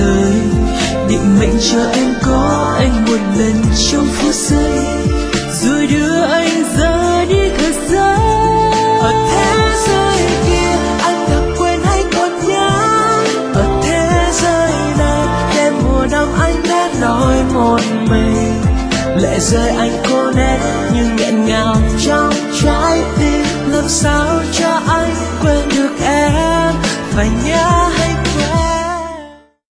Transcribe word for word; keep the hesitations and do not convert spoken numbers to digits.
đời. Định mệnh chờ em có anh một lần trong phút giây, rồi đưa anh ra đi thật xa. Ở thế giới kia anh đã quên hay còn nhớ, ở thế giới này đêm mùa đông anh đã nói một mình. Lệ rơi anh cô nét nhưng nghẹn ngào trong trái tim, làm sao